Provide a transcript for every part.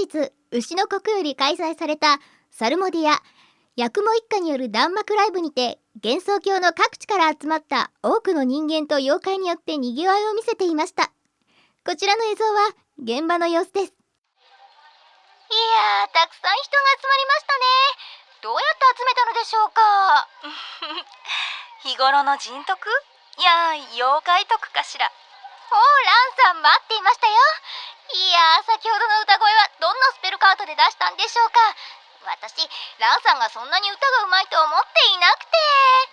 日牛の国より開催されたサルモディア八雲一家による弾幕ライブにて、幻想郷の各地から集まった多くの人間と妖怪によってにぎわいを見せていました。こちらの映像は現場の様子です。いやー、たくさん人が集まりましたね。どうやって集めたのでしょうか。 日頃の人徳？いや、妖怪徳かしら。 おー、ランさん待っていましたよ。いやー、先ほどの歌声はどんなスペルカードで出したんでしょうか。私、ランさんがそんなに歌がうまいと思っていなくて。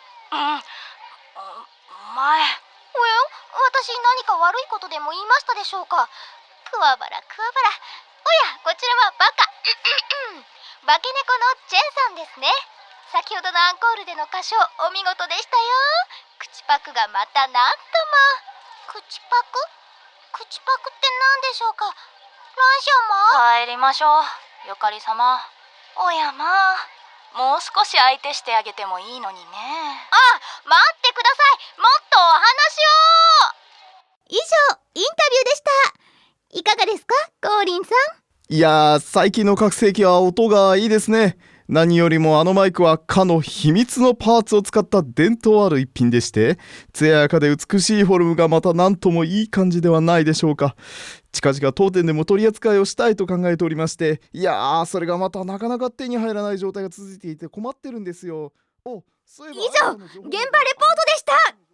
お前。 おや、私何か悪いことでも言いましたでしょうか。くわばらくわばら。おや、こちらはバカ化け猫のジェンさんですね。先ほどのアンコールでの歌唱お見事でしたよ。口パクがまたなんとも。口パク？口パクって何でしょうか。ランシャンも帰りましょう、ゆかり様。おやまあ、もう少し相手してあげてもいいのにね。 待ってください。もっとお話を。以上、インタビューでした。いかがですか、ゴーリンさん。 いやー、最近の拡声器は音がいいですね。何よりもあのマイクはかの秘密のパーツを使った伝統ある一品でして、艶やかで美しいフォルムがまた何ともいい感じではないでしょうか。近々当店でも取り扱いをしたいと考えておりまして、いやー、それがまたなかなか手に入らない状態が続いていて困ってるんですよ。 以上、現場レポートでした。